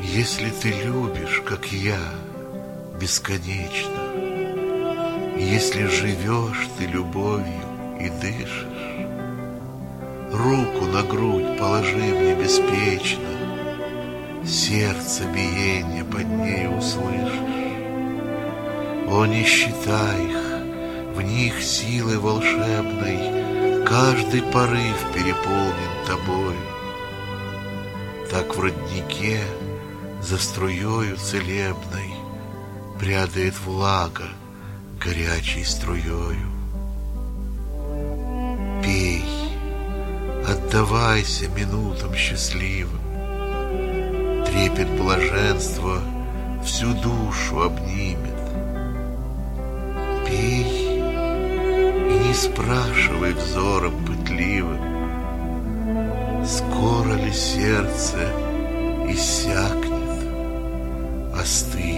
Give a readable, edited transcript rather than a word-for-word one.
Если ты любишь, как я, бесконечно, если живешь ты любовью и дышишь, руку на грудь положи мне беспечно, сердце биение под ней услышишь. О, не считай их, в них силой волшебной каждый порыв переполнен тобой. Так в роднике за струею целебной прядает влага горячей струею. Пей, отдавайся минутам счастливым, трепет блаженства всю душу обнимет. Пей и не спрашивай взором пытливым, скоро ли сердце иссякнет, остынет.